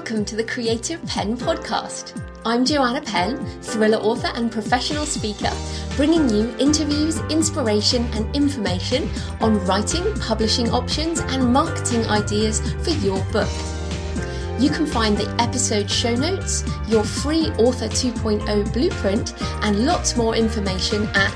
welcome to the Creative Penn podcast. I'm Joanna Penn, thriller author and professional speaker, bringing you interviews, inspiration and information on writing, publishing options and marketing ideas for your book. You can find the episode show notes, your free Author 2.0 blueprint and lots more information at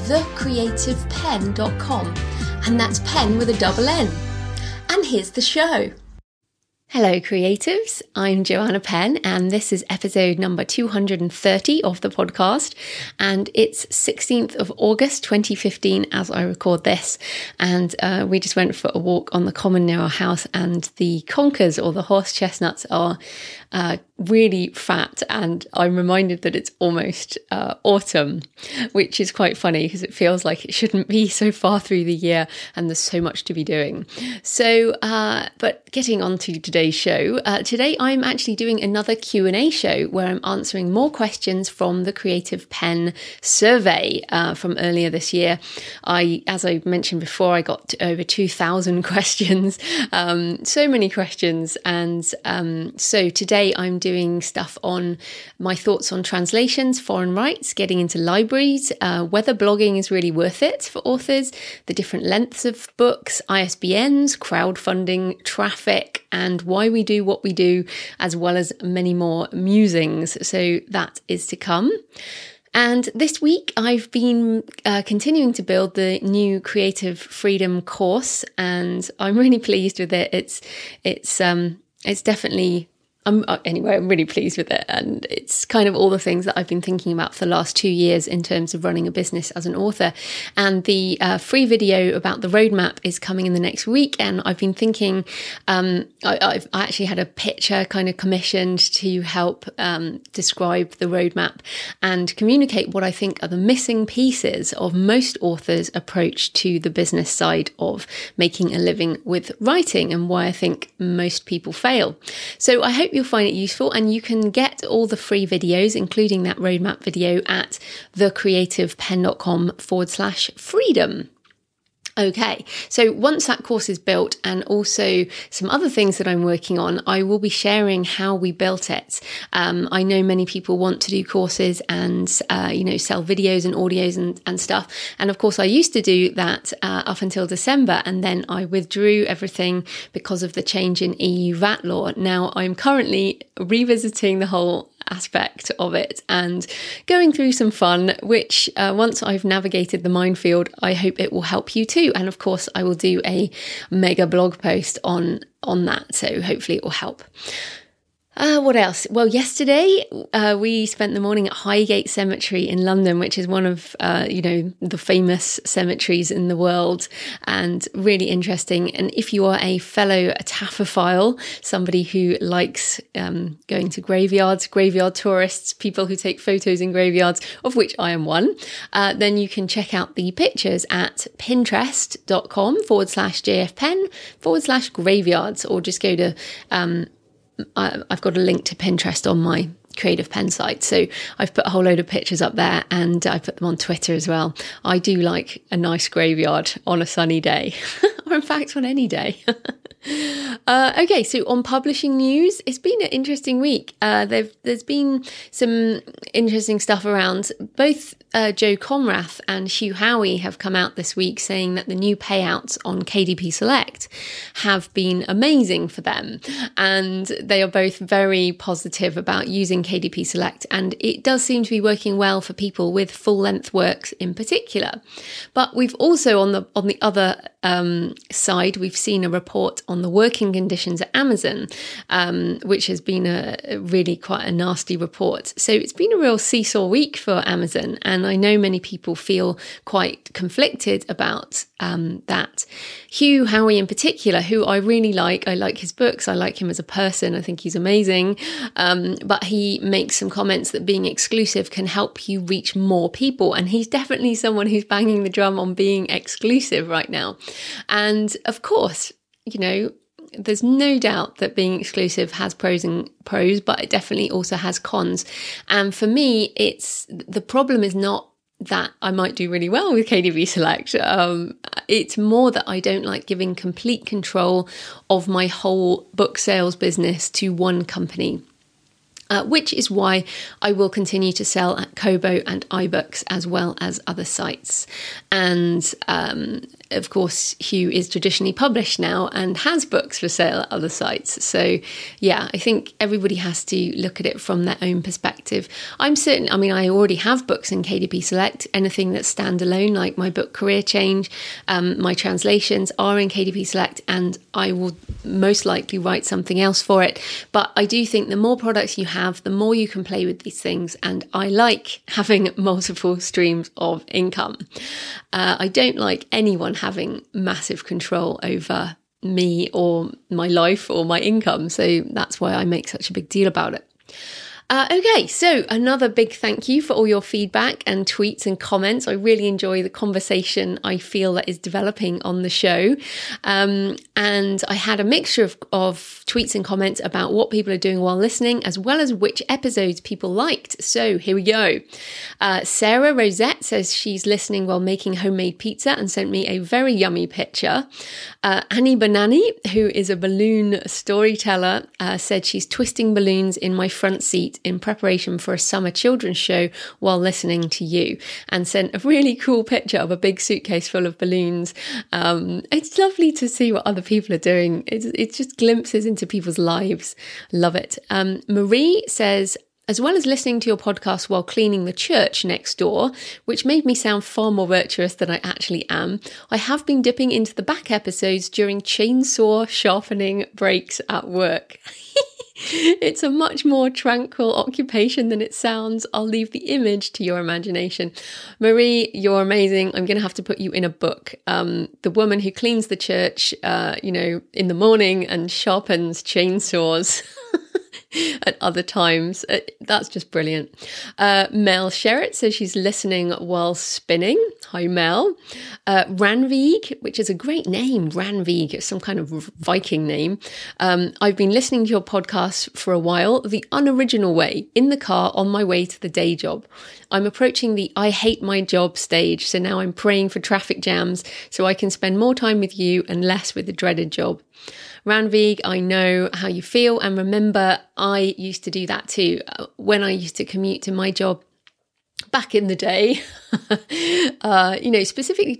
thecreativepenn.com, and that's pen with a double N. And here's the show. Hello creatives, I'm Joanna Penn and this is episode number 230 of the podcast, and it's 16th of August 2015 as I record this, and we just went for a walk on the common near our house, and the conkers or the horse chestnuts are really fat, and I'm reminded that it's almost autumn, which is quite funny because it feels like it shouldn't be so far through the year and there's so much to be doing. So, but getting on to today's show, today I'm actually doing another Q&A show where I'm answering more questions from the Creative Penn survey from earlier this year. As I mentioned before, I got over 2,000 questions, so many questions, and so today I'm doing stuff on my thoughts on translations, foreign rights, getting into libraries, whether blogging is really worth it for authors, the different lengths of books, ISBNs, crowdfunding, traffic, and why we do what we do, as well as many more musings. So that is to come. And this week I've been continuing to build the new Creative Freedom course, and I'm really pleased with it. It's definitely anyway, I'm really pleased with it, and it's kind of all the things that I've been thinking about for the last 2 years in terms of running a business as an author. And the free video about the roadmap is coming in the next week, and I've been thinking, I actually had a picture kind of commissioned to help describe the roadmap and communicate what I think are the missing pieces of most authors' approach to the business side of making a living with writing, and why I think most people fail. So I hope you'll find it useful, and you can get all the free videos, including that roadmap video, at thecreativepenn.com/freedom. Okay, so once that course is built, and also some other things that I'm working on, I will be sharing how we built it. I know many people want to do courses and, sell videos and audios and stuff. And of course, I used to do that up until December, and then I withdrew everything because of the change in EU VAT law. Now I'm currently revisiting the whole aspect of it and going through some fun, which once I've navigated the minefield, I hope it will help you too. And of course, I will do a mega blog post on that, so hopefully it will help. What else? Well, yesterday we spent the morning at Highgate Cemetery in London, which is one of the famous cemeteries in the world, and really interesting. And if you are a fellow taphophile, somebody who likes going to graveyards, graveyard tourists, people who take photos in graveyards, of which I am one, then you can check out the pictures at pinterest.com/jfpenn/graveyards, or just go to I've got a link to Pinterest on my Creative Penn site. So I've put a whole load of pictures up there, and I put them on Twitter as well. I do like a nice graveyard on a sunny day, or in fact on any day. Okay, so on publishing news, it's been an interesting week. There's been some interesting stuff around. Both Joe Comrath and Hugh Howey have come out this week saying that the new payouts on KDP Select have been amazing for them, and they are both very positive about using KDP Select, and it does seem to be working well for people with full-length works in particular. But we've also on the other side, we've seen a report on the working conditions at Amazon, which has been a really quite a nasty report. So it's been a real seesaw week for Amazon, and I know many people feel quite conflicted about that. Hugh Howey in particular, who I really like. I like his books. I like him as a person. I think he's amazing. But he makes some comments that being exclusive can help you reach more people. And he's definitely someone who's banging the drum on being exclusive right now. And of course, there's no doubt that being exclusive has pros, but it definitely also has cons. And for me, the problem is not that I might do really well with KDP Select. It's more that I don't like giving complete control of my whole book sales business to one company. Which is why I will continue to sell at Kobo and iBooks as well as other sites. And of course, Hugh is traditionally published now and has books for sale at other sites. So yeah, I think everybody has to look at it from their own perspective. I'm certain, I already have books in KDP Select. Anything that's standalone, like my book Career Change, my translations are in KDP Select, and I will most likely write something else for it. But I do think the more products you have, the more you can play with these things. And I like having multiple streams of income. I don't like anyone having massive control over me or my life or my income. So that's why I make such a big deal about it. Okay, so another big thank you for all your feedback and tweets and comments. I really enjoy the conversation I feel that is developing on the show. And I had a mixture of tweets and comments about what people are doing while listening, as well as which episodes people liked. So here we go. Sarah Rosette says she's listening while making homemade pizza and sent me a very yummy picture. Annie Banani, who is a balloon storyteller, said she's twisting balloons in my front seat in preparation for a summer children's show while listening to you, and sent a really cool picture of a big suitcase full of balloons. It's lovely to see what other people are doing. It's just glimpses into people's lives. Love it. Marie says, as well as listening to your podcast while cleaning the church next door, which made me sound far more virtuous than I actually am, I have been dipping into the back episodes during chainsaw sharpening breaks at work. It's a much more tranquil occupation than it sounds. I'll leave the image to your imagination. Marie, you're amazing. I'm going to have to put you in a book. The woman who cleans the church, in the morning and sharpens chainsaws at other times. That's just brilliant. Mel Sherritt says she's listening while spinning. Hi, Mel. Ranvig, which is a great name. Ranvig, it's some kind of Viking name. I've been listening to your podcast for a while, the unoriginal way, in the car on my way to the day job. I'm approaching the I hate my job stage, so now I'm praying for traffic jams so I can spend more time with you and less with the dreaded job. Ranvig, I know how you feel, and remember, I used to do that too. When I used to commute to my job back in the day, specifically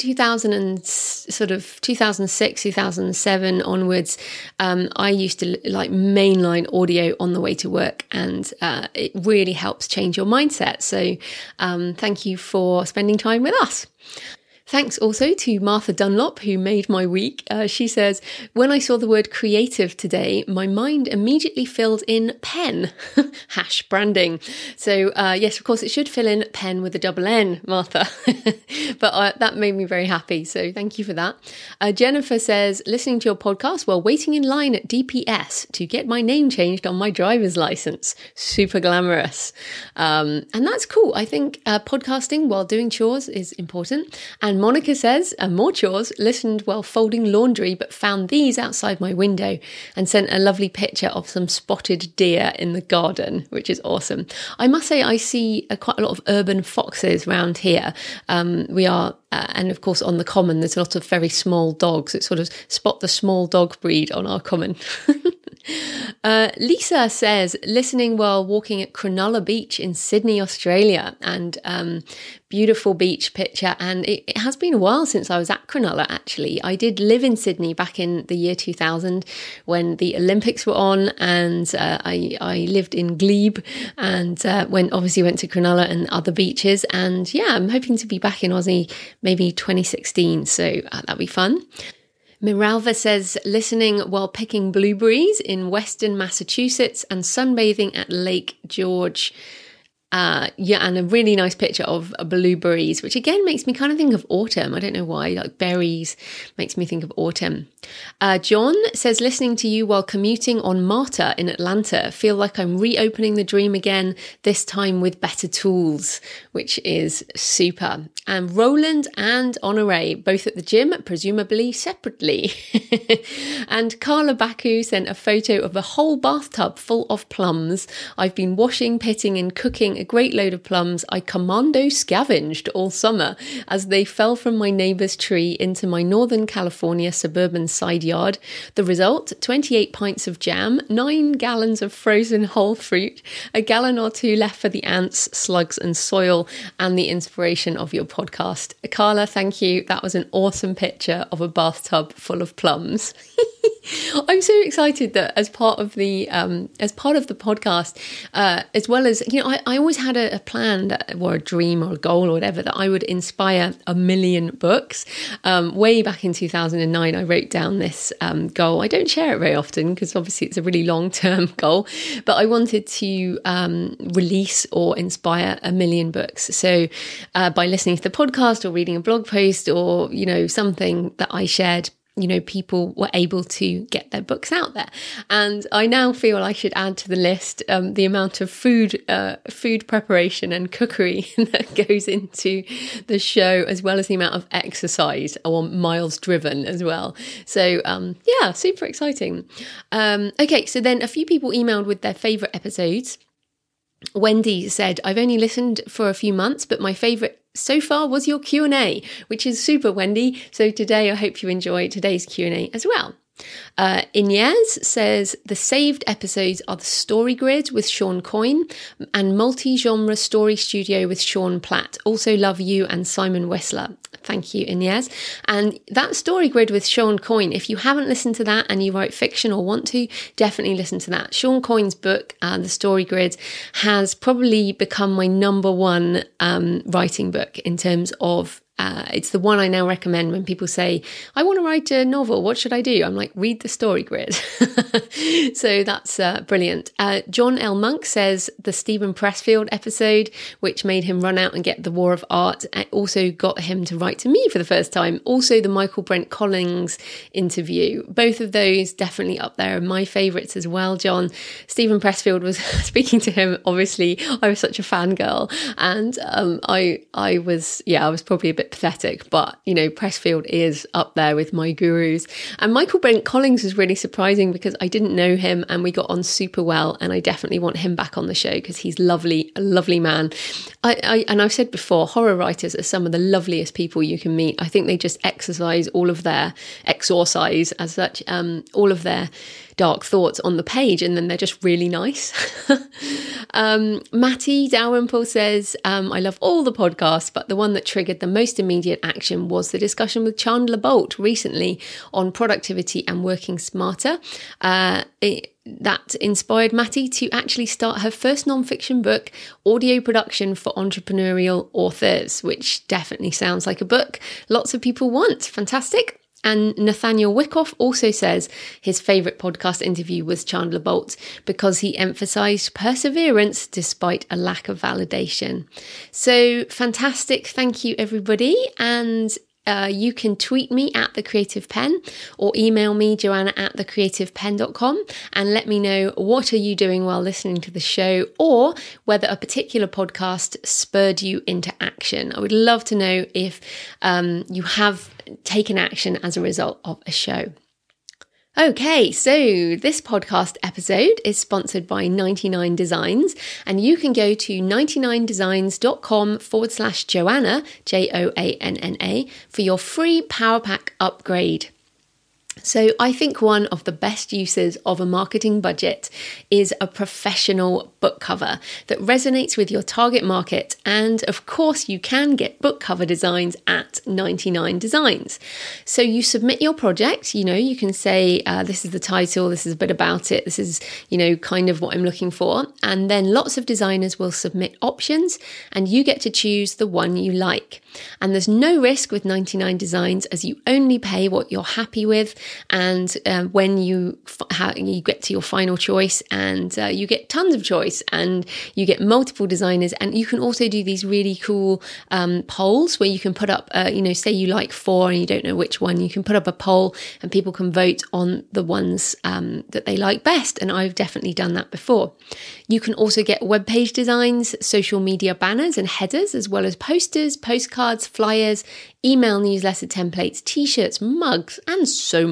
2006, 2007 onwards, I used to like mainline audio on the way to work, and it really helps change your mindset. So thank you for spending time with us. Thanks also to Martha Dunlop, who made my week. She says, when I saw the word creative today, my mind immediately filled in pen, # branding. So yes, of course, it should fill in pen with a double N, Martha. But that made me very happy. So thank you for that. Jennifer says, listening to your podcast while waiting in line at DPS to get my name changed on my driver's license. Super glamorous. And that's cool. I think podcasting while doing chores is important. And Monica says, more chores, listened while folding laundry, but found these outside my window, and sent a lovely picture of some spotted deer in the garden, which is awesome. I must say, I see quite a lot of urban foxes around here. We are, and of course on the common, there's a lot of very small dogs. It's sort of spot the small dog breed on our common. Lisa says, listening while walking at Cronulla Beach in Sydney, Australia, and beautiful beach picture. And it has been a while since I was at Cronulla, actually. I did live in Sydney back in the year 2000 when the Olympics were on, and I lived in Glebe, and went to Cronulla and other beaches. And yeah, I'm hoping to be back in Aussie maybe 2016, so that'll be fun. Miralva says, listening while picking blueberries in Western Massachusetts and sunbathing at Lake George. And a really nice picture of blueberries, which again makes me kind of think of autumn. I don't know why, like berries makes me think of autumn. John says, listening to you while commuting on MARTA in Atlanta, feel like I'm reopening the dream again, this time with better tools, which is super. And Roland and Honore, both at the gym, presumably separately. And Carla Baku sent a photo of a whole bathtub full of plums. I've been washing, pitting and cooking a great load of plums I commando scavenged all summer as they fell from my neighbour's tree into my Northern California suburban side yard. The result, 28 pints of jam, 9 gallons of frozen whole fruit, a gallon or two left for the ants, slugs and soil, and the inspiration of your podcast. Carla, thank you. That was an awesome picture of a bathtub full of plums. I'm so excited that as part of the podcast, as well as, I always had a plan or a dream or a goal or whatever that I would inspire 1 million books. Way back in 2009, I wrote down this goal. I don't share it very often because obviously it's a really long-term goal, but I wanted to release or inspire 1 million books. So by listening to the podcast or reading a blog post or, something that I shared, people were able to get their books out there. And I now feel I should add to the list the amount of food preparation and cookery that goes into the show, as well as the amount of exercise or miles driven as well. So super exciting. Okay, so then a few people emailed with their favourite episodes. Wendy said, I've only listened for a few months, but my favourite so far was your Q&A, which is super, Wendy. So today, I hope you enjoy today's Q&A as well. Inez says, the saved episodes are The Story Grid with Sean Coyne and Multi-Genre Story Studio with Sean Platt. Also love you and Simon Whistler. Thank you, Inez. And that Story Grid with Sean Coyne, if you haven't listened to that and you write fiction or want to, definitely listen to that. Sean Coyne's book, The Story Grid, has probably become my number one writing book in terms of it's the one I now recommend when people say, I want to write a novel, what should I do? I'm like, read The Story Grid. So that's brilliant. John L. Monk says the Stephen Pressfield episode, which made him run out and get The War of Art, also got him to write to me for the first time. Also the Michael Brent Collins interview. Both of those definitely up there are my favourites as well, John. Stephen Pressfield was speaking to him. Obviously, I was such a fangirl, and I was probably a bit pathetic, but Pressfield is up there with my gurus. And Michael Brent Collins was really surprising because I didn't know him and we got on super well, and I definitely want him back on the show because he's lovely, a lovely man. And I've said before, horror writers are some of the loveliest people you can meet. I think they just exorcise all of their all of their dark thoughts on the page, and then they're just really nice. Matty Dalrymple says, I love all the podcasts, but the one that triggered the most immediate action was the discussion with Chandler Bolt recently on productivity and working smarter. That inspired Matty to actually start her first non-fiction book, Audio Production for Entrepreneurial Authors, which definitely sounds like a book lots of people want. Fantastic. And Nathaniel Wyckoff also says his favourite podcast interview was Chandler Bolt because he emphasised perseverance despite a lack of validation. So fantastic. Thank you, everybody. And you can tweet me at The Creative Pen or email me, joanna@thecreativepen.com, and let me know what are you doing while listening to the show, or whether a particular podcast spurred you into action. I would love to know if you have taken action as a result of a show. Okay, so this podcast episode is sponsored by 99 Designs, and you can go to 99designs.com/Joanna, Joanna, for your free Power Pack upgrade. So I think one of the best uses of a marketing budget is a professional book cover that resonates with your target market. And of course, you can get book cover designs at 99 Designs. So you submit your project, you can say, this is the title, this is a bit about it, this is, kind of what I'm looking for. And then lots of designers will submit options and you get to choose the one you like. And there's no risk with 99 Designs as you only pay what you're happy with. And when you get to your final choice, and you get tons of choice, and you get multiple designers, and you can also do these really cool polls where you can put up, say you like 4 and you don't know which one, you can put up a poll and people can vote on the ones that they like best. And I've definitely done that before. You can also get web page designs, social media banners and headers, as well as posters, postcards, flyers, email newsletter templates, t-shirts, mugs, and so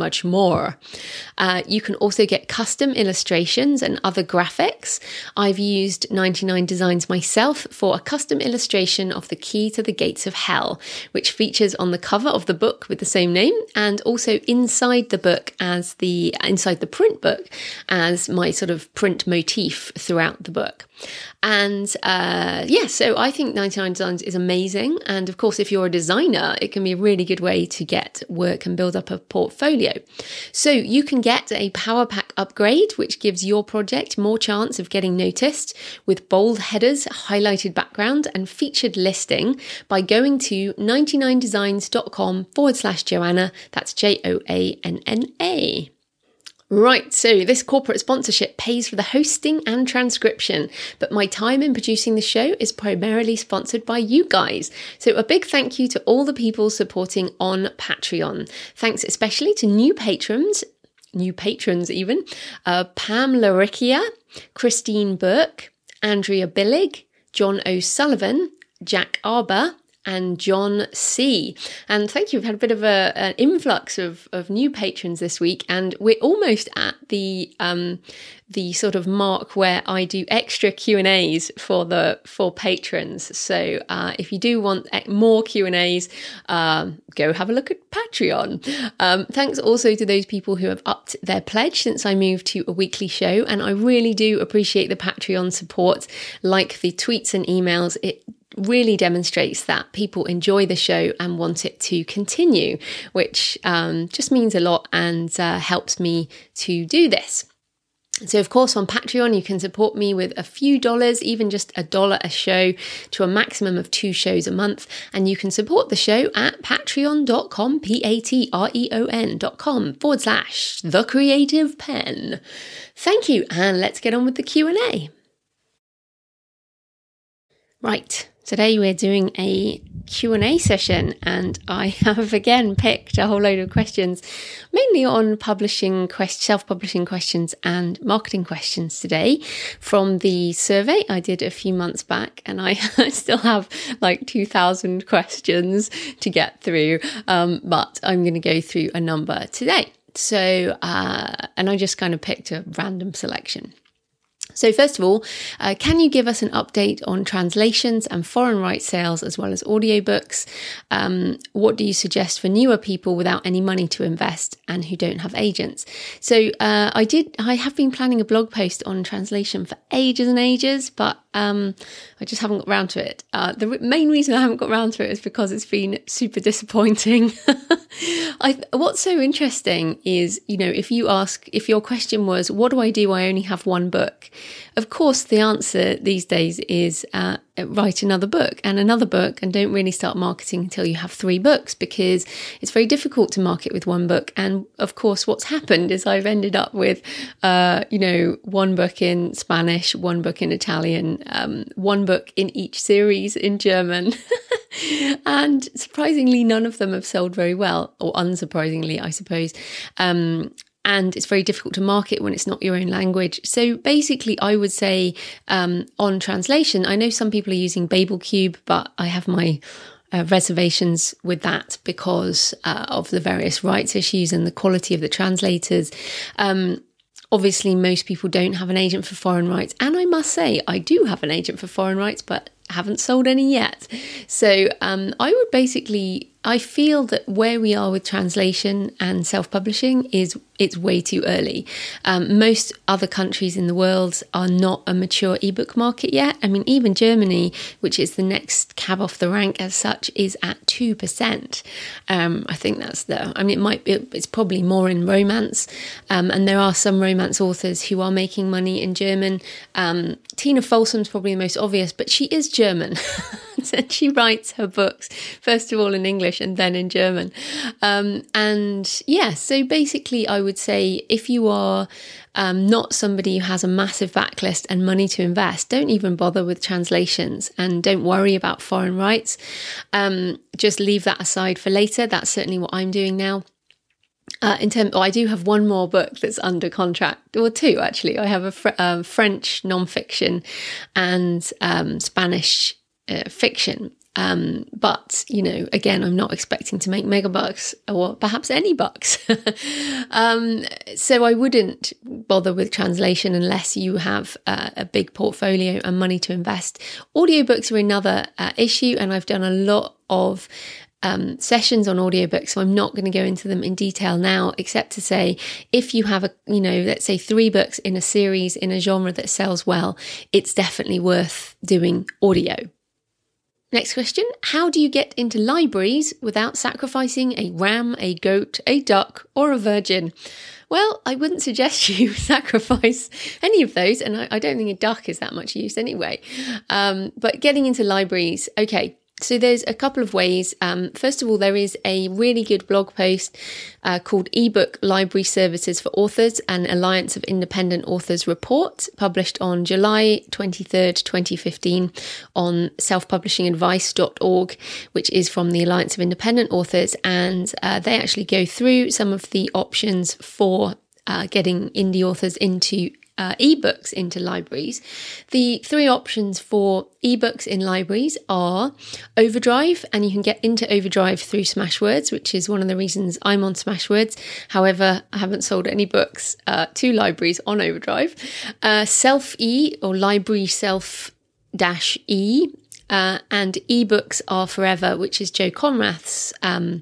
much more. You can also get custom illustrations and other graphics. I've used 99 Designs myself for a custom illustration of the key to the gates of hell, which features on the cover of the book with the same name, and also inside the book inside the print book as my sort of print motif throughout the book. And so I think 99 Designs is amazing. And of course, if you're a designer, it can be a really good way to get work and build up a portfolio. So you can get a Power Pack upgrade, which gives your project more chance of getting noticed with bold headers, highlighted background, and featured listing by going to 99designs.com/Joanna. That's JOANNA. Right, so this corporate sponsorship pays for the hosting and transcription, but my time in producing the show is primarily sponsored by you guys. So a big thank you to all the people supporting on Patreon. Thanks especially to new patrons even, Pam Laricchia, Christine Burke, Andrea Billig, John O'Sullivan, Jack Arber, and John C. And thank you. We've had a bit of an influx of new patrons this week, and we're almost at the sort of mark where I do extra Q&As for patrons. So if you do want more Q&As, go have a look at Patreon. Thanks also to those people who have upped their pledge since I moved to a weekly show, and I really do appreciate the Patreon support, like the tweets and emails. It really demonstrates that people enjoy the show and want it to continue, which just means a lot and helps me to do this. So, of course, on Patreon, you can support me with a few dollars, even just $1 a show, to a maximum of 2 shows a month. And you can support the show at patreon.com, patreon.com/thecreativepen. Thank you, and let's get on with the Q&A. Right. Today we're doing a Q&A session, and I have again picked a whole load of questions, mainly on self-publishing questions and marketing questions today from the survey I did a few months back, and I still have like 2,000 questions to get through, but I'm going to go through a number today. So, and I just kind of picked a random selection. So first of all, can you give us an update on translations and foreign rights sales as well as audiobooks? What do you suggest for newer people without any money to invest and who don't have agents? So I have been planning a blog post on translation for ages and ages, but I just haven't got round to it. The main reason I haven't got round to it is because it's been super disappointing. What's so interesting is, if your question was, what do I do? I only have one book. Of course, the answer these days is write another book and another book, and don't really start marketing until you have 3 books, because it's very difficult to market with one book. And of course, what's happened is I've ended up with, one book in Spanish, one book in Italian, one book in each series in German. And surprisingly, none of them have sold very well, or unsurprisingly, I suppose. And it's very difficult to market when it's not your own language. So basically, I would say on translation, I know some people are using BabelCube, but I have my reservations with that because of the various rights issues and the quality of the translators. Obviously, most people don't have an agent for foreign rights. And I must say, I do have an agent for foreign rights, but haven't sold any yet. So I feel that where we are with translation and self-publishing it's way too early. Most other countries in the world are not a mature ebook market yet. I mean, even Germany, which is the next cab off the rank as such, is at 2%. I think it's probably more in romance. And there are some romance authors who are making money in German. Tina Folsom's probably the most obvious, but she is German. And she writes her books, first of all in English and then in German. So basically I would say if you are not somebody who has a massive backlist and money to invest, don't even bother with translations and don't worry about foreign rights. Just leave that aside for later. That's certainly what I'm doing now. I do have one more book that's under contract, or 2 actually. I have a French non-fiction and Spanish fiction. But, again, I'm not expecting to make mega bucks or perhaps any bucks. So I wouldn't bother with translation unless you have a big portfolio and money to invest. Audiobooks are another issue, and I've done a lot of sessions on audiobooks, so I'm not going to go into them in detail now, except to say, if you have let's say 3 books in a series in a genre that sells well, it's definitely worth doing audio. Next question, how do you get into libraries without sacrificing a ram, a goat, a duck, or a virgin? Well, I wouldn't suggest you sacrifice any of those, and I don't think a duck is that much use anyway. But getting into libraries, okay. So there's a couple of ways. First of all, there is a really good blog post called eBook Library Services for Authors, an Alliance of Independent Authors report, published on July 23rd, 2015 on selfpublishingadvice.org, which is from the Alliance of Independent Authors. And they actually go through some of the options for getting indie authors into ebooks into libraries. The 3 options for ebooks in libraries are Overdrive, and you can get into Overdrive through Smashwords, which is one of the reasons I'm on Smashwords. However, I haven't sold any books to libraries on Overdrive. Self-E, or Library Self-E, and eBooks Are Forever, which is Joe Conrath's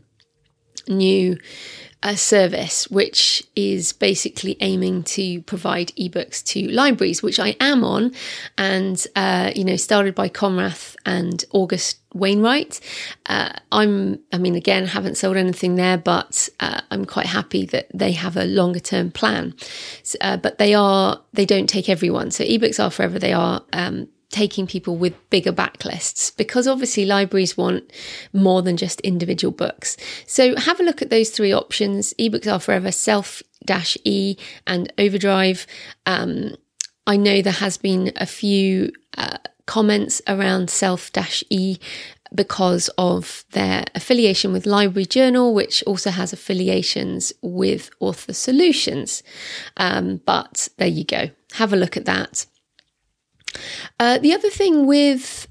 new service, which is basically aiming to provide ebooks to libraries, which I am on, and started by Conrath and August Wainwright. Again, haven't sold anything there, but I'm quite happy that they have a longer term plan. But they don't take everyone. So eBooks Are Forever, they are taking people with bigger backlists, because obviously libraries want more than just individual books. So have a look at those 3 options: eBooks Are Forever, Self-E, and Overdrive. I know there has been a few comments around Self-E because of their affiliation with Library Journal, which also has affiliations with Author Solutions. But there you go. Have a look at that. The other thing with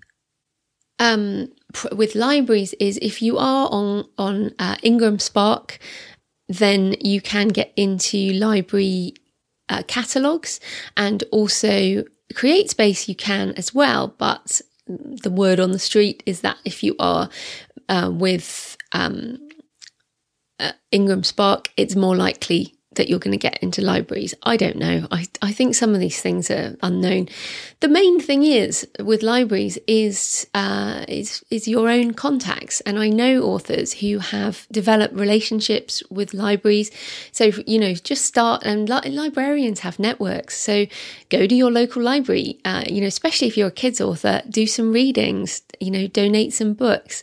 libraries is, if you are on Ingram Spark, then you can get into library catalogues, and also CreateSpace you can as well. But the word on the street is that if you are with Ingram Spark, it's more likely that you're going to get into libraries. I don't know. I think some of these things are unknown. The main thing is with libraries is your own contacts. And I know authors who have developed relationships with libraries. So, just start, and librarians have networks. So go to your local library, especially if you're a kids author, do some readings, donate some books.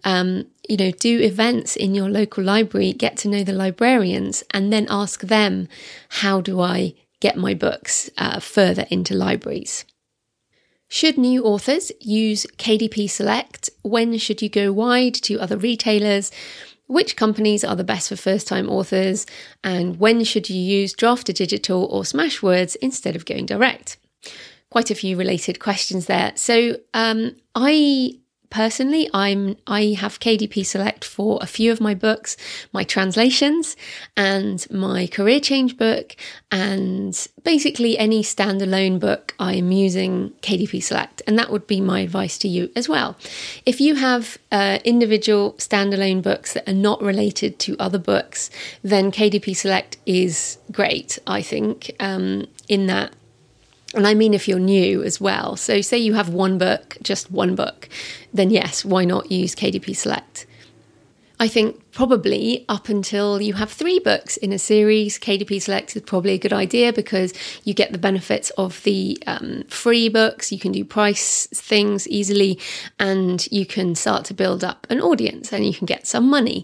Do events in your local library, get to know the librarians, and then ask them, how do I get my books further into libraries? Should new authors use KDP Select? When should you go wide to other retailers? Which companies are the best for first-time authors? And when should you use Draft2Digital or Smashwords instead of going direct? Quite a few related questions there. So Personally, I have KDP Select for a few of my books, my translations and my career change book, and basically any standalone book I'm using KDP Select, and that would be my advice to you as well. If you have individual standalone books that are not related to other books, then KDP Select is great, I think, in that. And I mean, if you're new as well. So say you have one book, just one book, then yes, why not use KDP Select? I think probably up until you have 3 books in a series, KDP Select is probably a good idea, because you get the benefits of the free books, you can do price things easily, and you can start to build up an audience, and you can get some money.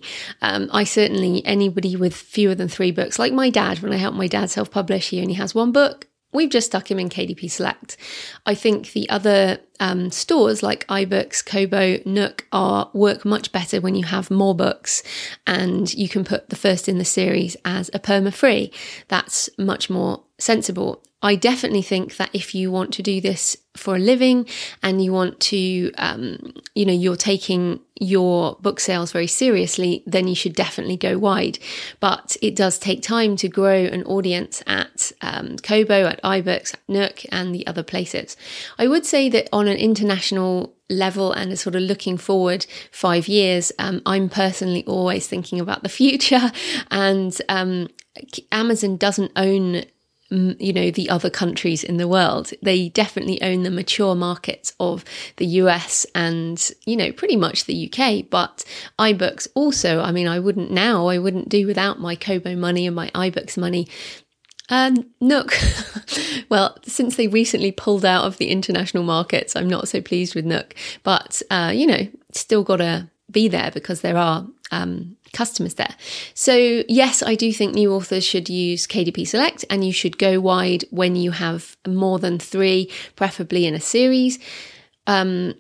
Anybody with fewer than 3 books, like my dad, when I helped my dad self-publish, he only has 1 book. We've just stuck him in KDP Select. I think the other stores like iBooks, Kobo, Nook work much better when you have more books, and you can put the first in the series as a perma free. That's much more sensible. I definitely think that if you want to do this for a living and you want to, you're taking your book sales very seriously, then you should definitely go wide. But it does take time to grow an audience at Kobo, at iBooks, at Nook, and the other places. I would say that on an international level and sort of looking forward 5 years, I'm personally always thinking about the future, and Amazon doesn't own the other countries in the world. They definitely own the mature markets of the US and, pretty much the UK. But iBooks also, I wouldn't do without my Kobo money and my iBooks money. Nook, well, since they recently pulled out of the international markets, I'm not so pleased with Nook. But, still got to be there because there are customers there. So yes, I do think new authors should use KDP Select, and you should go wide when you have more than 3, preferably in a series. Then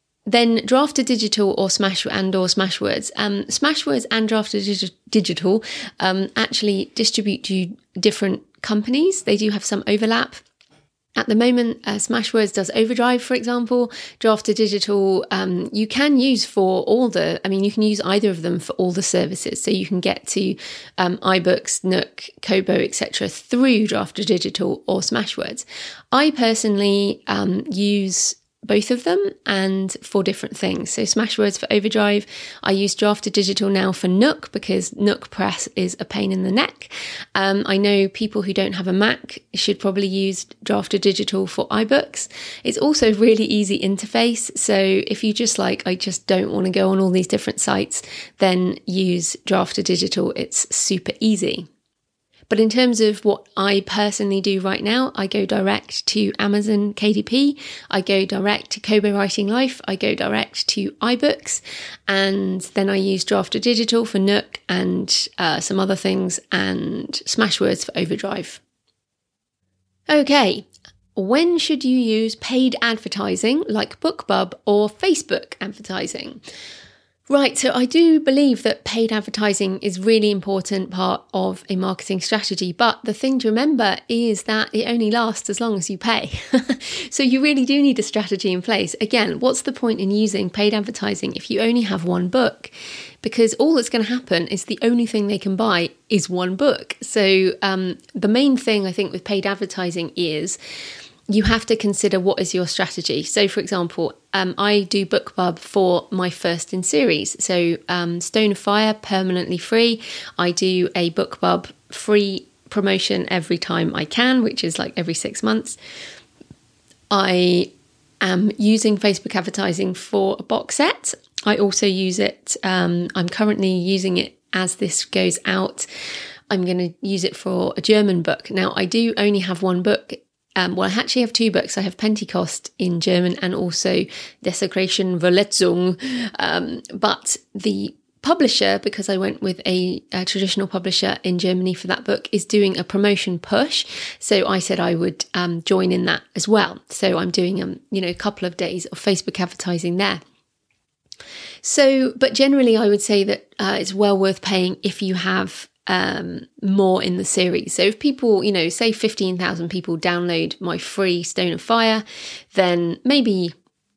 Draft2 Digital or Smashwords. Smashwords and Draft2 Digital actually distribute to different companies. They do have some overlap. At the moment, Smashwords does Overdrive, for example. Draft2 Digital, you can use you can use either of them for all the services. So you can get to iBooks, Nook, Kobo, etc. through Draft2 Digital or Smashwords. I personally use both of them, and for different things. So Smashwords for Overdrive. I use Draft2 Digital now for Nook because Nook Press is a pain in the neck. I know people who don't have a Mac should probably use Draft2 Digital for iBooks. It's also really easy interface. So if you I just don't want to go on all these different sites, then use Draft2 Digital. It's super easy. But in terms of what I personally do right now, I go direct to Amazon KDP, I go direct to Kobo Writing Life, I go direct to iBooks, and then I use Draft2 Digital for Nook and some other things, and Smashwords for Overdrive. Okay, when should you use paid advertising like BookBub or Facebook advertising? Right, so I do believe that paid advertising is a really important part of a marketing strategy, but the thing to remember is that it only lasts as long as you pay. So you really do need a strategy in place. Again, what's the point in using paid advertising if you only have one book? Because all that's going to happen is the only thing they can buy is one book. So the main thing I think with paid advertising is you have to consider what is your strategy. So, for example, I do BookBub for my first in series. So, Stone of Fire, permanently free. I do a BookBub free promotion every time I can, which is like every 6 months. I am using Facebook advertising for a box set. I also use it. I'm currently using it as this goes out. I'm going to use it for a German book. Now, I do only have one book. I actually have 2 books. I have Pentecost in German and also Desecration Verletzung. But the publisher, because I went with a traditional publisher in Germany for that book, is doing a promotion push. So I said I would join in that as well. So I'm doing a couple of days of Facebook advertising there. So, but generally I would say that it's well worth paying if you have more in the series. So if people, say 15,000 people download my free Stone of Fire, then maybe,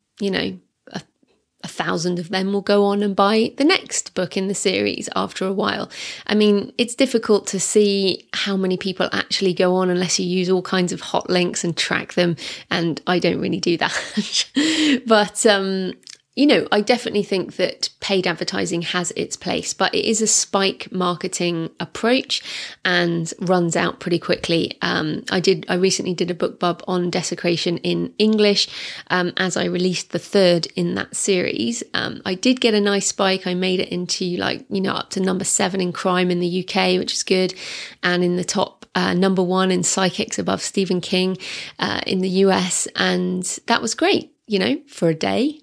1,000 of them will go on and buy the next book in the series after a while. I mean, it's difficult to see how many people actually go on unless you use all kinds of hot links and track them. And I don't really do that. But, I definitely think that paid advertising has its place, but it is a spike marketing approach and runs out pretty quickly. I recently did a BookBub on Desecration in English as I released the 3rd in that series. I did get a nice spike. I made it into up to number 7 in crime in the UK, which is good, and in the top number 1 in psychics above Stephen King in the US, and that was great. For a day.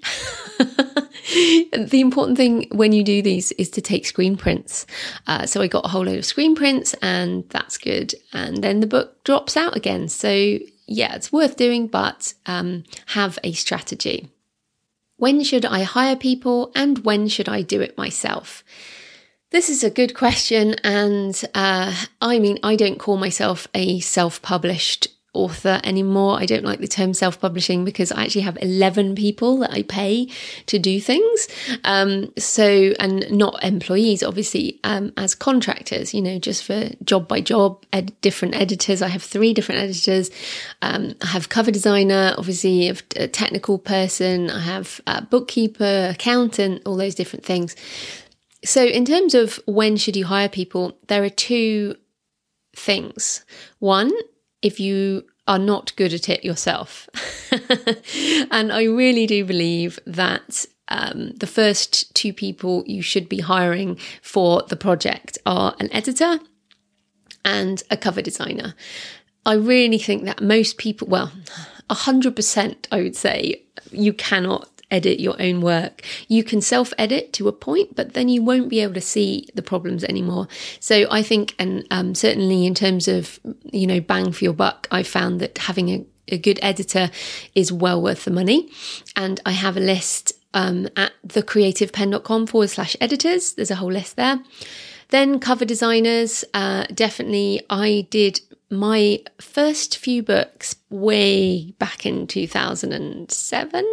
The important thing when you do these is to take screen prints. So I got a whole load of screen prints, and that's good. And then the book drops out again. So yeah, it's worth doing, but have a strategy. When should I hire people and when should I do it myself? This is a good question. And I don't call myself a self-published author anymore. I don't like the term self-publishing because I actually have 11 people that I pay to do things. And not employees, obviously, as contractors, just for job by job, different editors. I have 3 different editors. I have cover designer, obviously, a technical person. I have a bookkeeper, accountant, all those different things. So in terms of when should you hire people, there are 2 things. One, if you are not good at it yourself. And I really do believe that the first 2 people you should be hiring for the project are an editor and a cover designer. I really think that most people, 100% I would say, you cannot edit your own work. You can self-edit to a point, but then you won't be able to see the problems anymore. So I think, and certainly in terms of, bang for your buck, I found that having a good editor is well worth the money. And I have a list at thecreativepenn.com/editors. There's a whole list there. Then cover designers, definitely. I did my first few books way back in 2007,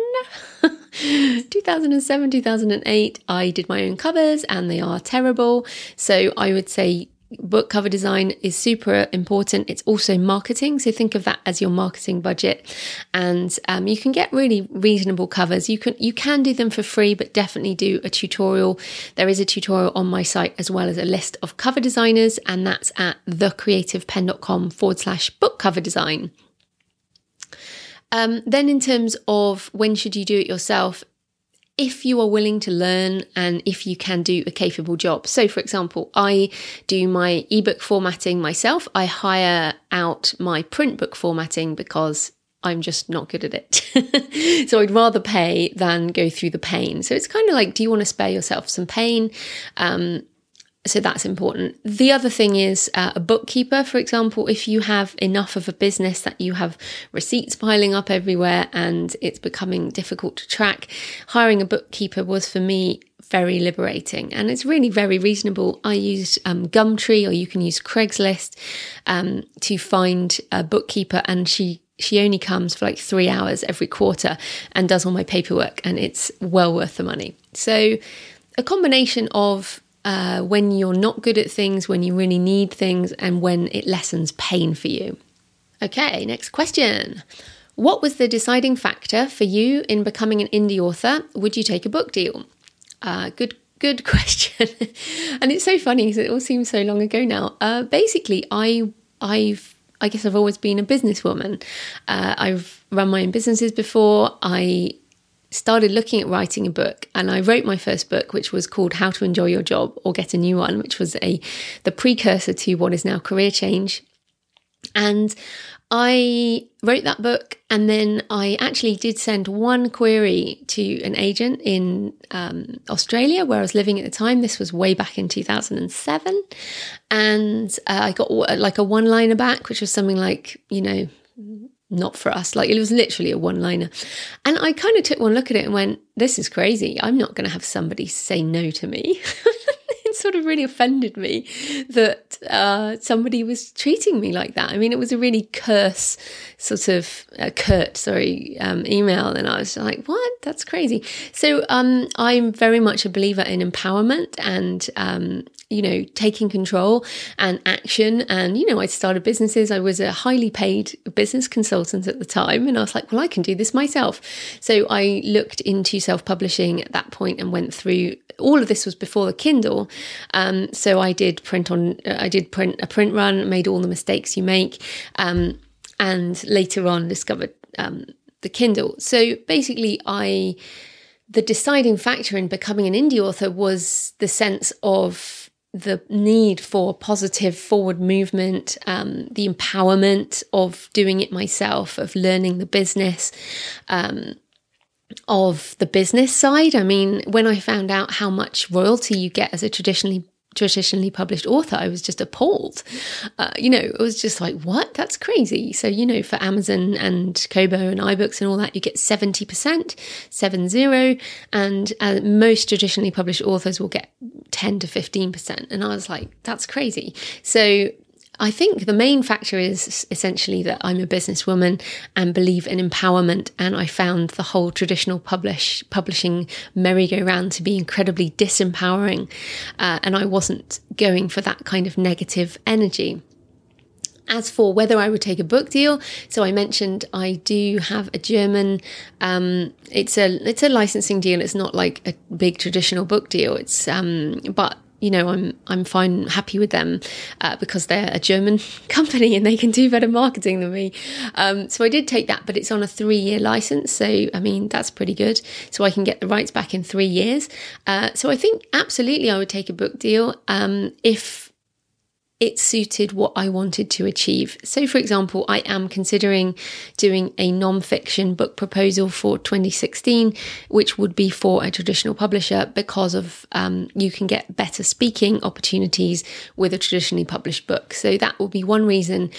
2008, I did my own covers and they are terrible. So I would say book cover design is super important. It's also marketing. So think of that as your marketing budget. And you can get really reasonable covers. You can do them for free, but definitely do a tutorial. There is a tutorial on my site as well as a list of cover designers. And that's at thecreativepenn.com/book cover design. Then in terms of when should you do it yourself, if you are willing to learn and if you can do a capable job. So for example, I do my ebook formatting myself. I hire out my print book formatting because I'm just not good at it. So I'd rather pay than go through the pain. So it's kind of like, do you want to spare yourself some pain? So that's important. The other thing is a bookkeeper, for example, if you have enough of a business that you have receipts piling up everywhere and it's becoming difficult to track, hiring a bookkeeper was for me very liberating, and it's really very reasonable. I used Gumtree, or you can use Craigslist to find a bookkeeper, and she only comes for like 3 hours every quarter and does all my paperwork, and it's well worth the money. So a combination of when you're not good at things, when you really need things, and when it lessens pain for you. Okay, next question. What was the deciding factor for you in becoming an indie author? Would you take a book deal? Good question. And it's so funny because it all seems so long ago now. Basically, I guess I've always been a businesswoman. I've run my own businesses before. I started looking at writing a book, and I wrote my first book, which was called How to Enjoy Your Job or Get a New One, which was the precursor to what is now Career Change. And I wrote that book, and then I actually did send one query to an agent in Australia, where I was living at the time. This was way back in 2007. And I got like a one-liner back, which was something like, not for us. Like, it was literally a one-liner. And I kind of took one look at it and went, this is crazy. I'm not going to have somebody say no to me. It sort of really offended me that somebody was treating me like that. I mean, it was a really curt email. And I was like, what? That's crazy. So I'm very much a believer in empowerment and, taking control and action. And, I started businesses. I was a highly paid business consultant at the time. And I was like, well, I can do this myself. So I looked into self-publishing at that point and went through, all of this was before the Kindle. So I did print a print run, made all the mistakes you make, and later on discovered the Kindle. So basically the deciding factor in becoming an indie author was the sense of the need for positive forward movement, the empowerment of doing it myself, of learning the business, of the business side. I mean, when I found out how much royalty you get as a traditionally traditionally published author, I was just appalled. It was just like, what? That's crazy. So, for Amazon and Kobo and iBooks and all that, you get 70%, 70, and most traditionally published authors will get 10 to 15%. And I was like, that's crazy. So I think the main factor is essentially that I'm a businesswoman and believe in empowerment, and I found the whole traditional publishing merry-go-round to be incredibly disempowering, and I wasn't going for that kind of negative energy. As for whether I would take a book deal, so I mentioned I do have a German, it's a licensing deal. It's not like a big traditional book deal. It's but I'm fine, happy with them because they're a German company and they can do better marketing than me. So I did take that, but it's on a 3-year license. So, that's pretty good. So I can get the rights back in 3 years. So I think absolutely I would take a book deal if it suited what I wanted to achieve. So, for example, I am considering doing a non-fiction book proposal for 2016, which would be for a traditional publisher because of you can get better speaking opportunities with a traditionally published book. So that will be one reason,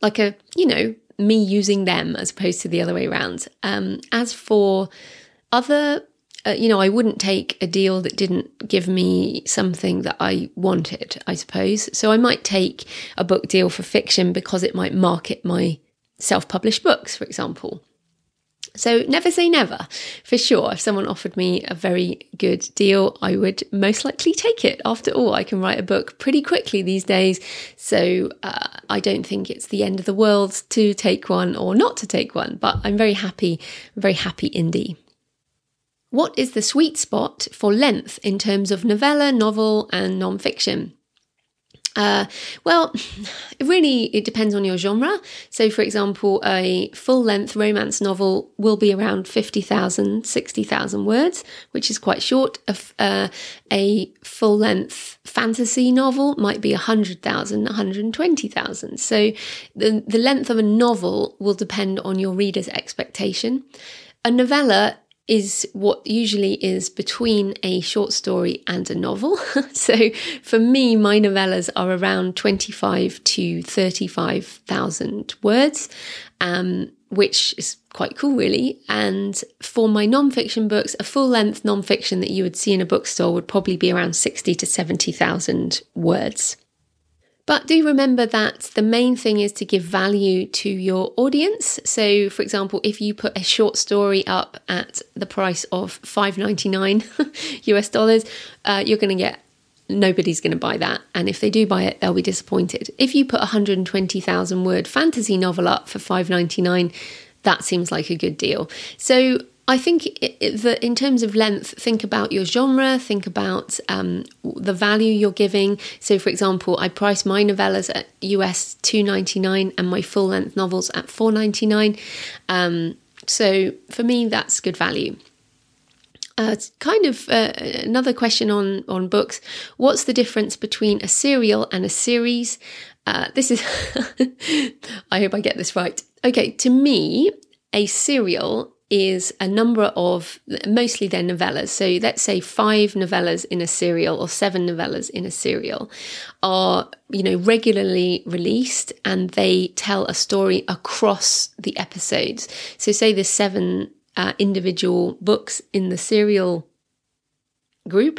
me using them as opposed to the other way around. As for other I wouldn't take a deal that didn't give me something that I wanted, I suppose. So I might take a book deal for fiction because it might market my self-published books, for example. So never say never, for sure. If someone offered me a very good deal, I would most likely take it. After all, I can write a book pretty quickly these days. So I don't think it's the end of the world to take one or not to take one, but I'm very happy indie. What is the sweet spot for length in terms of novella, novel, and non-fiction? Well, it depends on your genre. So, for example, a full-length romance novel will be around 50,000, 60,000 words, which is quite short. A full-length fantasy novel might be 100,000, 120,000. So the length of a novel will depend on your reader's expectation. A novella is what usually is between a short story and a novel. So for me, my novellas are around 25 to 35,000 words, which is quite cool, really. And for my non-fiction books, a full-length non-fiction that you would see in a bookstore would probably be around 60 to 70,000 words. But do remember that the main thing is to give value to your audience. So, for example, if you put a short story up at the price of $5.99 US dollars, you're going to get nobody's going to buy that. And if they do buy it, they'll be disappointed. If you put a 120,000 word fantasy novel up for $5.99, that seems like a good deal. So I think that in terms of length, think about your genre, think about the value you're giving. So, for example, I price my novellas at US $2.99 and my full-length novels at $4.99. So for me, that's good value. It's kind of another question on books. What's the difference between a serial and a series? This is, I hope I get this right. Okay, to me, a serial is a number of, mostly they're novellas. So let's say 5 novellas in a serial or 7 novellas in a serial are, regularly released, and they tell a story across the episodes. So say there's 7 individual books in the serial group.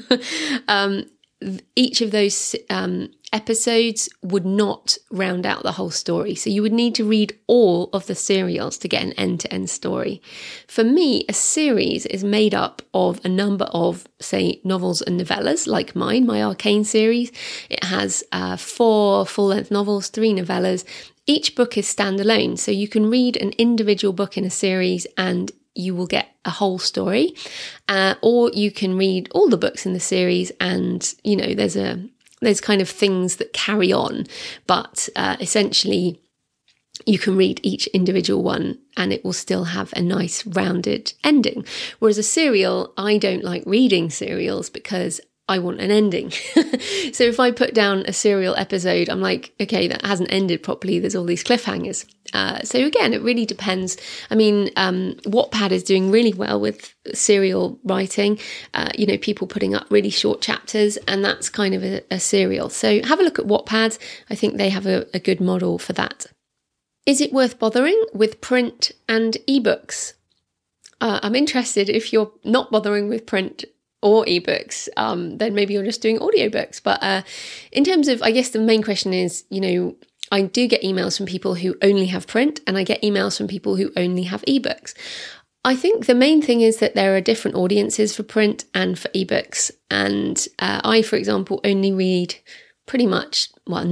Each of those episodes would not round out the whole story. So you would need to read all of the serials to get an end-to-end story. For me, a series is made up of a number of, say, novels and novellas, like mine, my Arcane series. It has 4 full-length novels, 3 novellas. Each book is standalone, so you can read an individual book in a series and you will get a whole story, or you can read all the books in the series and, there's kind of things that carry on, but essentially you can read each individual one and it will still have a nice rounded ending. Whereas a serial, I don't like reading serials because I want an ending. So if I put down a serial episode, I'm like, okay, that hasn't ended properly. There's all these cliffhangers. So again, it really depends. I mean, Wattpad is doing really well with serial writing, people putting up really short chapters, and that's kind of a serial. So have a look at Wattpad. I think they have a good model for that. Is it worth bothering with print and ebooks? I'm interested if you're not bothering with print or ebooks, then maybe you're just doing audiobooks. But in terms of, I guess the main question is, I do get emails from people who only have print, and I get emails from people who only have ebooks. I think the main thing is that there are different audiences for print and for ebooks. And I, for example, only read pretty much,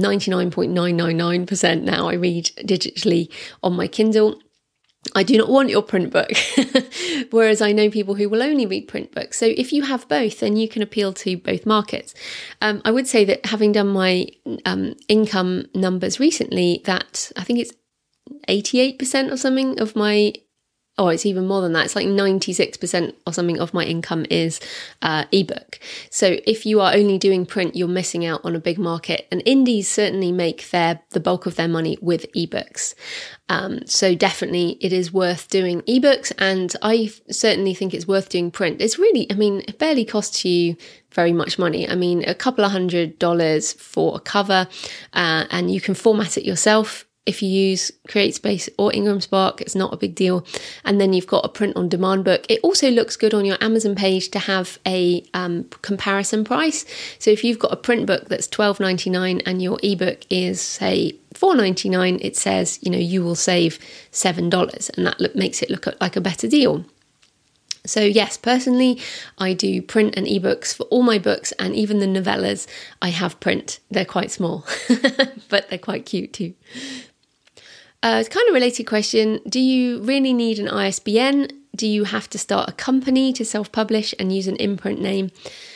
99.999% now I read digitally on my Kindle. I do not want your print book, whereas I know people who will only read print books. So if you have both, then you can appeal to both markets. I would say that having done my income numbers recently, that I think it's 88% or something of my, it's even more than that. It's like 96% or something of my income is ebook. So if you are only doing print, you're missing out on a big market. And indies certainly make the bulk of their money with ebooks. So definitely it is worth doing ebooks, and I certainly think it's worth doing print. It's really, it barely costs you very much money. A couple of $100 for a cover, and you can format it yourself. If you use CreateSpace or Ingram Spark, it's not a big deal. And then you've got a print on demand book. It also looks good on your Amazon page to have a comparison price. So if you've got a print book that's $12.99 and your ebook is, say, $4.99, it says, you will save $7, and that makes it look like a better deal. So yes, personally, I do print and ebooks for all my books, and even the novellas, I have print. They're quite small, but they're quite cute too. It's kind of a related question. Do you really need an ISBN? Do you have to start a company to self-publish and use an imprint name?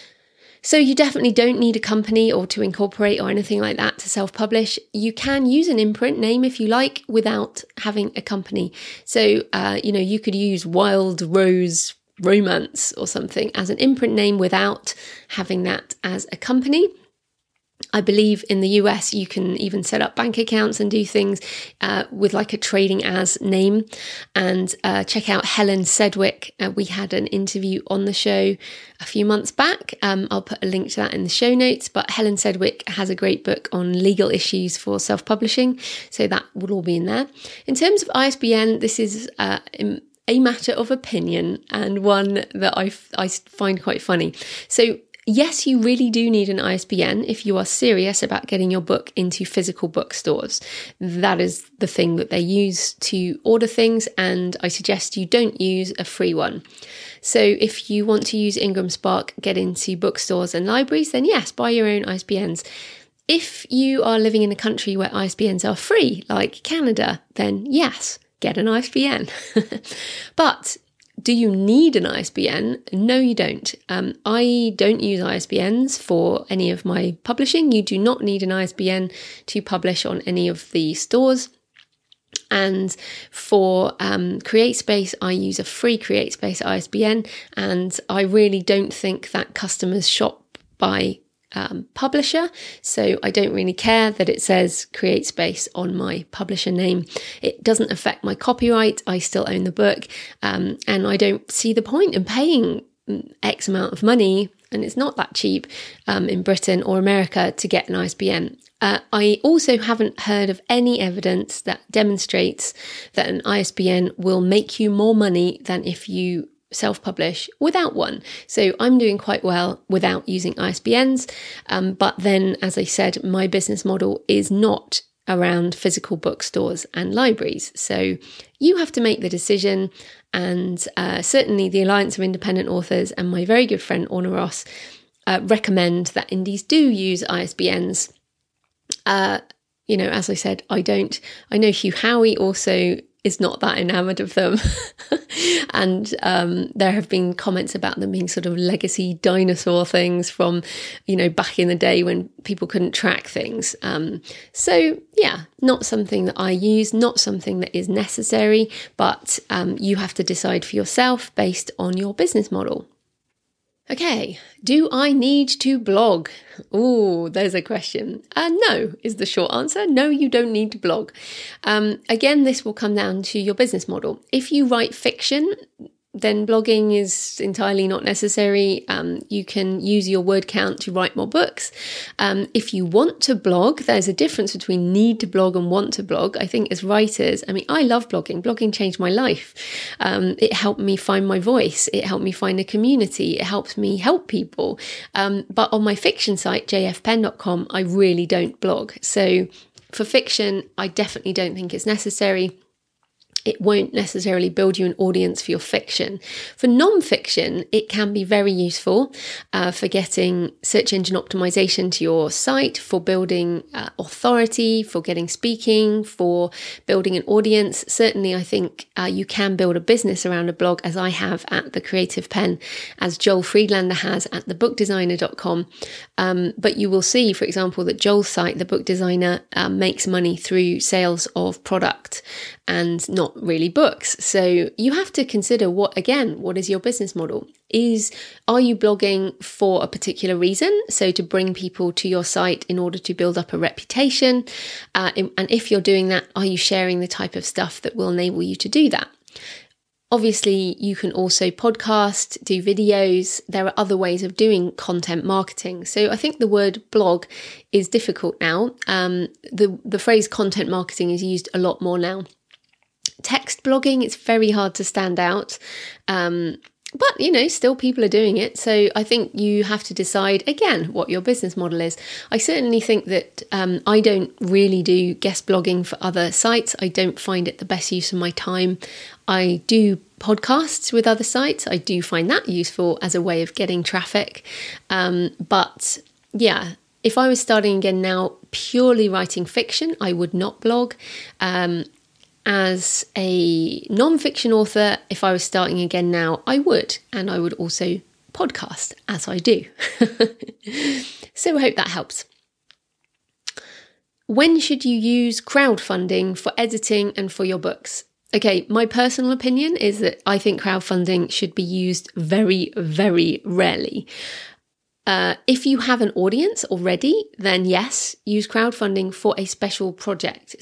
So you definitely don't need a company or to incorporate or anything like that to self-publish. You can use an imprint name if you like without having a company. So, you could use Wild Rose Romance or something as an imprint name without having that as a company. I believe in the US, you can even set up bank accounts and do things with like a trading as name. And check out Helen Sedgwick. We had an interview on the show a few months back. I'll put a link to that in the show notes. But Helen Sedgwick has a great book on legal issues for self-publishing. So that will all be in there. In terms of ISBN, this is a matter of opinion, and one that I find quite funny. So yes, you really do need an ISBN if you are serious about getting your book into physical bookstores. That is the thing that they use to order things, and I suggest you don't use a free one. So if you want to use Ingram Spark, get into bookstores and libraries, then yes, buy your own ISBNs. If you are living in a country where ISBNs are free, like Canada, then yes, get an ISBN. But do you need an ISBN? No, you don't. I don't use ISBNs for any of my publishing. You do not need an ISBN to publish on any of the stores. And for CreateSpace, I use a free CreateSpace ISBN, and I really don't think that customers shop by publisher, so I don't really care that it says CreateSpace on my publisher name. It doesn't affect my copyright. I still own the book, and I don't see the point in paying X amount of money, and it's not that cheap in Britain or America to get an ISBN. I also haven't heard of any evidence that demonstrates that an ISBN will make you more money than if you self-publish without one. So I'm doing quite well without using ISBNs. But then, as I said, my business model is not around physical bookstores and libraries. So you have to make the decision. And certainly the Alliance of Independent Authors and my very good friend Orna Ross recommend that indies do use ISBNs. As I said, I don't. I know Hugh Howey also is not that enamoured of them. And there have been comments about them being sort of legacy dinosaur things from, back in the day when people couldn't track things. So yeah, not something that I use, not something that is necessary, but you have to decide for yourself based on your business model. Okay, do I need to blog? Oh, there's a question. No, is the short answer. No, you don't need to blog. Again, this will come down to your business model. If you write fiction, then blogging is entirely not necessary. You can use your word count to write more books. If you want to blog, there's a difference between need to blog and want to blog. I think as writers, I love blogging. Blogging changed my life. It helped me find my voice. It helped me find a community. It helps me help people. But on my fiction site, jfpenn.com, I really don't blog. So for fiction, I definitely don't think it's necessary. It won't necessarily build you an audience for your fiction. For non-fiction, it can be very useful for getting search engine optimization to your site, for building authority, for getting speaking, for building an audience. Certainly, I think you can build a business around a blog, as I have at The Creative Penn, as Joel Friedlander has at thebookdesigner.com. But you will see, for example, that Joel's site, The Book Designer, makes money through sales of product and not really books. So you have to consider what is your business model? Are you blogging for a particular reason? So to bring people to your site in order to build up a reputation. And if you're doing that, are you sharing the type of stuff that will enable you to do that? Obviously, you can also podcast, do videos. There are other ways of doing content marketing. So I think the word blog is difficult now. The phrase content marketing is used a lot more now. Text blogging, it's very hard to stand out. But, still people are doing it. So I think you have to decide, again, what your business model is. I certainly think that I don't really do guest blogging for other sites. I don't find it the best use of my time. I do podcasts with other sites. I do find that useful as a way of getting traffic. But yeah, if I was starting again now, purely writing fiction, I would not blog. As a non-fiction author, if I was starting again now, I would. And I would also podcast, as I do. So I hope that helps. When should you use crowdfunding for editing and for your books? Okay, my personal opinion is that I think crowdfunding should be used very, very rarely. If you have an audience already, then yes, use crowdfunding for a special project.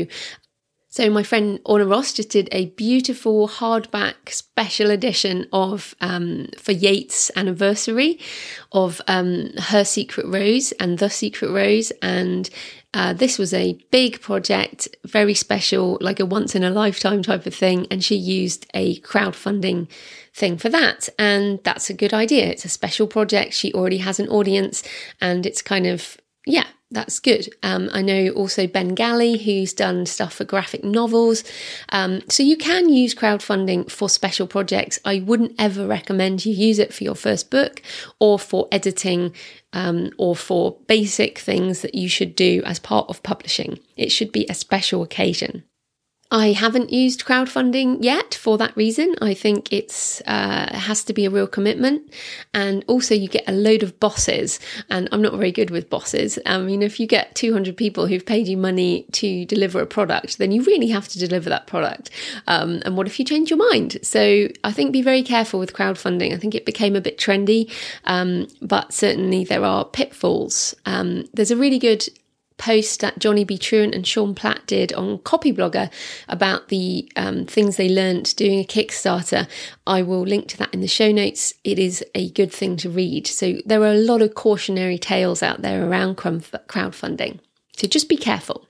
So my friend Orna Ross just did a beautiful hardback special edition of for Yeats' anniversary of Her Secret Rose and The Secret Rose. And this was a big project, very special, like a once in a lifetime type of thing. And she used a crowdfunding thing for that. And that's a good idea. It's a special project. She already has an audience and it's kind of, yeah, that's good. I know also Ben Galley, who's done stuff for graphic novels. So you can use crowdfunding for special projects. I wouldn't ever recommend you use it for your first book or for editing or for basic things that you should do as part of publishing. It should be a special occasion. I haven't used crowdfunding yet for that reason. I think it has to be a real commitment. And also you get a load of bosses. And I'm not very good with bosses. If you get 200 people who've paid you money to deliver a product, then you really have to deliver that product. And what if you change your mind? So I think be very careful with crowdfunding. I think it became a bit trendy, but certainly there are pitfalls. There's a really good post that Johnny B. Truant and Sean Platt did on Copyblogger about the things they learnt doing a Kickstarter. I will link to that in the show notes. It is a good thing to read. So there are a lot of cautionary tales out there around crowdfunding. So just be careful.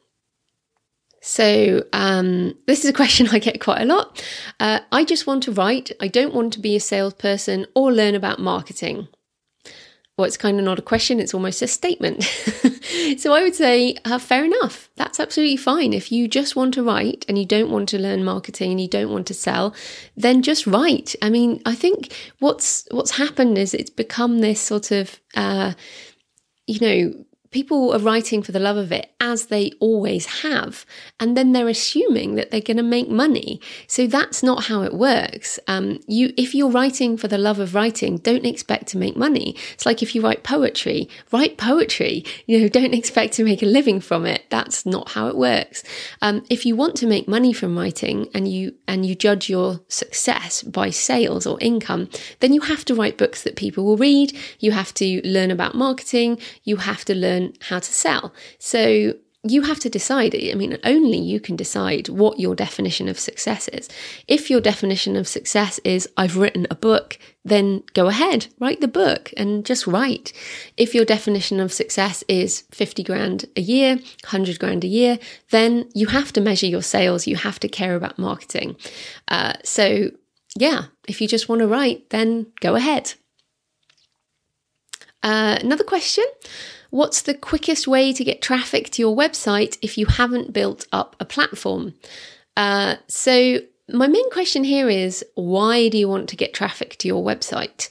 So this is a question I get quite a lot. I just want to write. I don't want to be a salesperson or learn about marketing. Well, it's kind of not a question, it's almost a statement. So I would say, fair enough. That's absolutely fine. If you just want to write and you don't want to learn marketing and you don't want to sell, then just write. I think what's happened is it's become this sort of, people are writing for the love of it, as they always have, and then they're assuming that they're going to make money. So that's not how it works. If you're writing for the love of writing, don't expect to make money. It's like if you write poetry, don't expect to make a living from it. That's not how it works. If you want to make money from writing and you judge your success by sales or income, then you have to write books that people will read. You have to learn about marketing. You have to learn how to sell. So you have to decide. Only you can decide what your definition of success is. If your definition of success is I've written a book, then go ahead, write the book and just write. If your definition of success is 50 grand a year, 100 grand a year, then you have to measure your sales. You have to care about marketing. If you just want to write, then go ahead. Another question. What's the quickest way to get traffic to your website if you haven't built up a platform? So my main question here is, why do you want to get traffic to your website?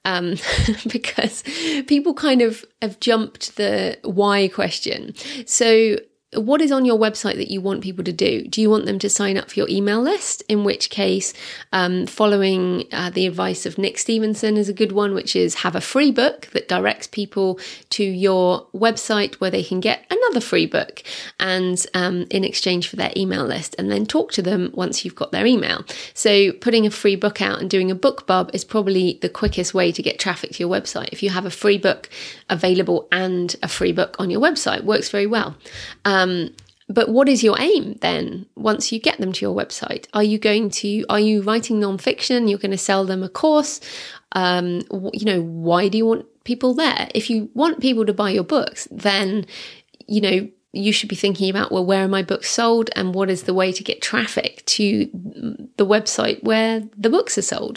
Because people kind of have jumped the why question. So what is on your website that you want people to do? Do you want them to sign up for your email list? In which case, following the advice of Nick Stevenson is a good one, which is have a free book that directs people to your website where they can get another free book and in exchange for their email list, and then talk to them once you've got their email. So putting a free book out and doing a BookBub is probably the quickest way to get traffic to your website. If you have a free book available and a free book on your website, works very well. But what is your aim then once you get them to your website? Are you writing nonfiction? You're going to sell them a course? Why do you want people there? If you want people to buy your books, then, you should be thinking about, well, where are my books sold and what is the way to get traffic to the website where the books are sold?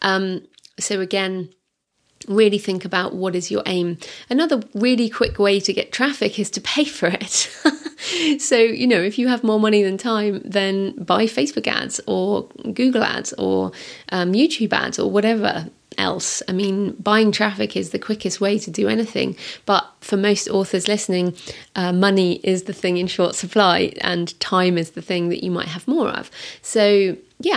So again, really think about what is your aim. Another really quick way to get traffic is to pay for it. So, if you have more money than time, then buy Facebook ads or Google ads or YouTube ads or whatever else. Buying traffic is the quickest way to do anything. But for most authors listening, money is the thing in short supply and time is the thing that you might have more of. So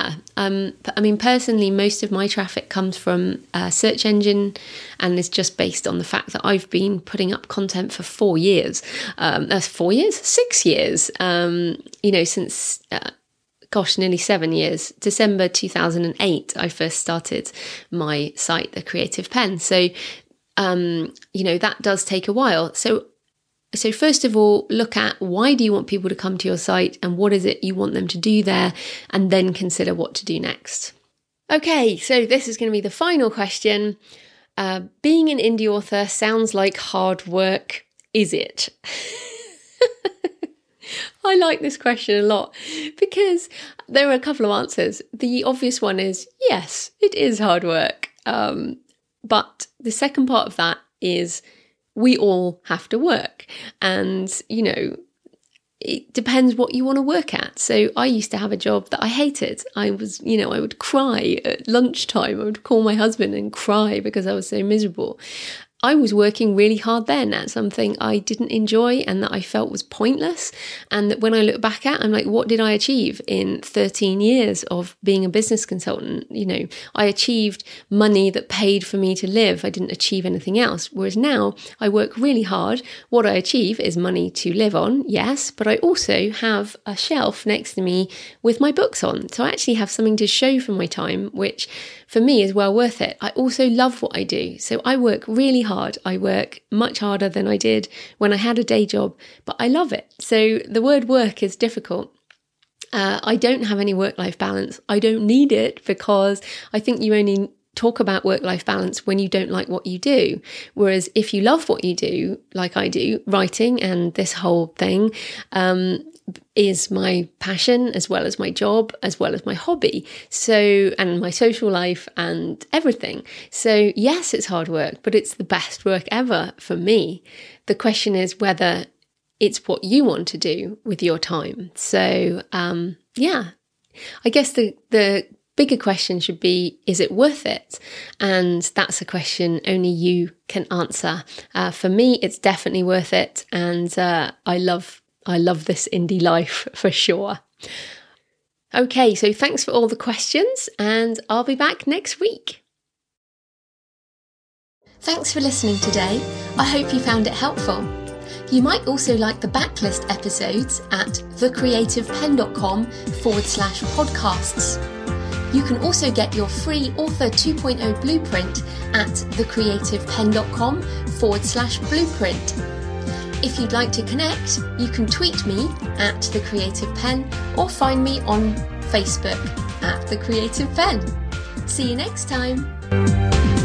personally, most of my traffic comes from a search engine and is just based on the fact that I've been putting up content for 4 years. That's 4 years? 6 years, since, nearly 7 years. December 2008, I first started my site, The Creative Pen. So, that does take a while. So first of all, look at why do you want people to come to your site and what is it you want them to do there, and then consider what to do next. Okay, so this is going to be the final question. Being an indie author sounds like hard work. Is it? I like this question a lot because there are a couple of answers. The obvious one is, yes, it is hard work. But the second part of that is we all have to work. And, it depends what you want to work at. So I used to have a job that I hated. I would cry at lunchtime. I would call my husband and cry because I was so miserable. I was working really hard then at something I didn't enjoy and that I felt was pointless. And that when I look back at, I'm like, what did I achieve in 13 years of being a business consultant? I achieved money that paid for me to live. I didn't achieve anything else. Whereas now I work really hard. What I achieve is money to live on, yes, but I also have a shelf next to me with my books on. So I actually have something to show for my time, which for me is well worth it. I also love what I do. So I work really hard. I work much harder than I did when I had a day job, but I love it. So the word work is difficult. I don't have any work-life balance. I don't need it because I think you only talk about work-life balance when you don't like what you do. Whereas if you love what you do, like I do, writing and this whole thing, is my passion as well as my job, as well as my hobby. So, and my social life and everything. So yes, it's hard work, but it's the best work ever for me. The question is whether it's what you want to do with your time. So, I guess the bigger question should be, is it worth it? And that's a question only you can answer. For me, it's definitely worth it. And I love this indie life for sure. Okay, so thanks for all the questions, and I'll be back next week. Thanks for listening today. I hope you found it helpful. You might also like the backlist episodes at thecreativeben.com/podcasts. You can also get your free Author 2.0 blueprint at thecreativeben.com/blueprint. If you'd like to connect, you can tweet me at The Creative Pen or find me on Facebook at The Creative Pen. See you next time.